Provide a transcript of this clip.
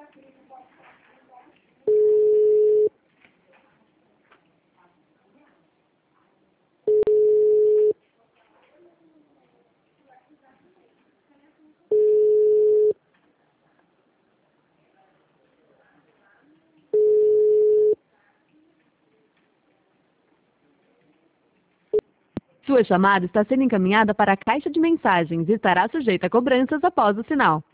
Sua chamada está sendo encaminhada para a caixa de mensagens e estará sujeita a cobranças após o sinal.